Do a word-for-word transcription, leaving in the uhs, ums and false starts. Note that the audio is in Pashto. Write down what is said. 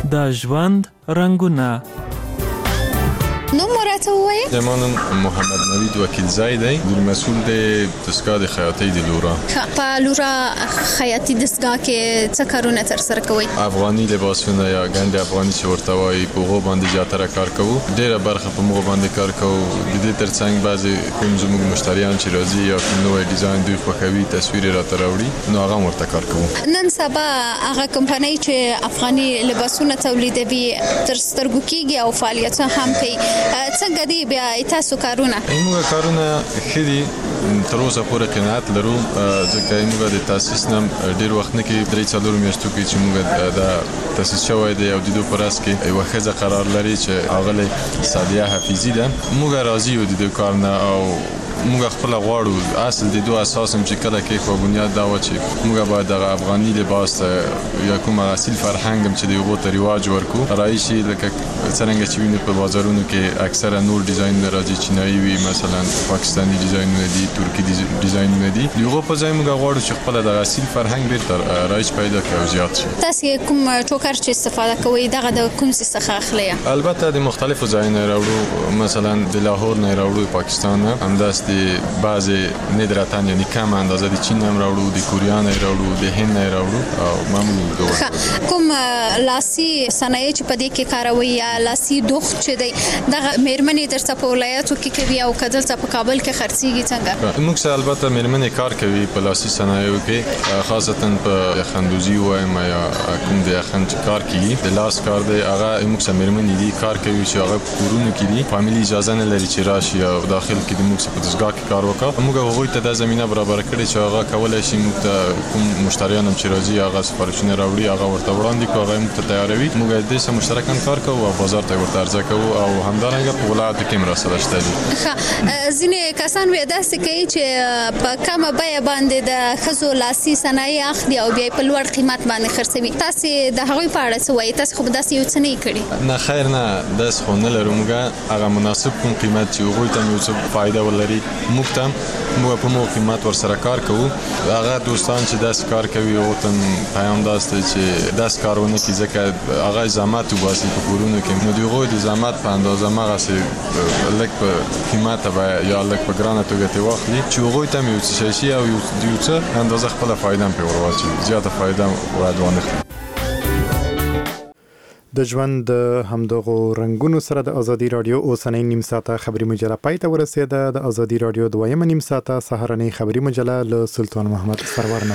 د ژوند رنګونه. نو مراتب وای زمانم محمد نوید وکیل زای دی مسئول د دستگاه د خیاطۍ د لورا. په لورا خیاطۍ دستگاه کې څه کارونه تر سره کوي؟ افغاني لباسونه یا ګنډ افغاني چې ورته وایي په هغو باندې زیاتره کار کوو. ډېره برخه په موږ باندې کار کوو. د دې ترڅنګ بعضې کوم زموږ مشتریان چې راځي یا کوم نوی ډیزاین دوی خوښوي تصویر یې راته راوړي نو هغه هم ورته کار کوو. نن سبا هغه کمپنۍ چې افغاني لباسونه تولیدوي تر سترګو کېږي او فعالیتونه هم کوي. څنګه دی بیا تاسو کارونه؟ موږ کارونه ښه دي تر اوسه پورې قناعت لرو ځکه موږ د تاسیس نه ډېر وخت نه کې درې څلور میاشتو کې چې موږ د تاسیس شوی دی او د دوی په راس کې یوه ښځه قرار لري چې ښاغلې سعدیه حفیظي ده. موږ راضي یو د دې کار نه او موږ خپله غواړو اصل د دوی اساس هم چې کله کې خو بنیاد دا وه چې موږ باید دغه افغاني لباس یا کوم اصیل فرهنګ هم چې د هغو ته رواج ورکړو رایشي لکه څرنګه چې وینو په بازارونو کې اکثره نور ډیزاینونه راځي چینایي وي مثلا پاکستاني ډیزاینونه دي ترکي ډیزاینونه دي د هغو په ځای موږ غواړو چې خپله دغه اصیل فرهنګ بیرته رایج پیدا کړي او زیات شي. تاسې کوم ټوکر چې استفاده کوئ دغه د کوم څه څخه اخلئ؟ البته د مختلفو ځایونو راوړو مثلا د لاهور نه راوړو پاکستان نه همداسې د بعضې ندرتن یعنی کم اندازه د چین هم راوړو د کوریا نه راوړو د هند نه راوړو او معمول دوه. کوم لاسي صنایع چې په دې کې کاروي یا لاسي دوخت چې دی دغه میرمنې درته په ولایاتو کې کوي او که دلته په کابل کې خرڅېږي څنګه؟ موږ سره البته میرمنې کار کوي په لاسي صنایعو کې خاصتا په یخندوزي وایم یا کوم د یخن چې کار کوي د لاس کار دی هغه موږ سره میرمنې دي کار کوي چې هغه په کورونو کې دي فامیلي اجازه نه لري چې راشي او داخل کې د موږ سره په دستګاه کې کار وکړه. موږ هغوی ته دا زمینه برابر کړې چې هغه کولی شي موږ ته کوم مشتریان هم چې راځي هغه سفارشونه راوړي هغه ورته وړاندې کړو هغه موږ ته تیاروي. موږ د دې سره مشترکاً کار کوو او بازار ته ورته عرضه کوو او همدارنګه په ولایاتو کې هم راسره شته دي. ځینې کسان بیا داسې کوي چې په کمه بیه باندې د ښځو لاسي صنایع اخلي او بیا یې په لوړ قیمت باندې خرڅوي. تاسې د هغوی په اړه څه وایي؟ تاسې خو به داسې یو څه نه یې کړي؟ نه خیر نه داسې خو نه لرو. موږ هغه مناسب کوم قیمت چې هغوی ته یو څه فایده ولري موږ ته موږ په موږ قیمت ورسره کار کوو. هغه دوستان چې داسې کار کوي هغو ته پیام داسې دی چې داسې کار ونه کړي ځکه هغه زحمت وباسي په کورونو کې نو د هغوی د زحمت په اندازه همغسې لږ په قیمته به یا لږ په ګرانه توګه ترې واخلي چې هغوی ته هم یو څه شی شي او د یو څه اندازه خپله فایده هم پرې ور واچوي. زیاته فایده هم باید وانخلي. د ژوند همدغو رنګونو سره د ازادي راډیو اوسنۍ نیم ساعته خبري مجله پای ته ورسېده. د ازادي راډیو دویمه نیم ساعته سهارنۍ خبري مجله له سلطان محمد سرور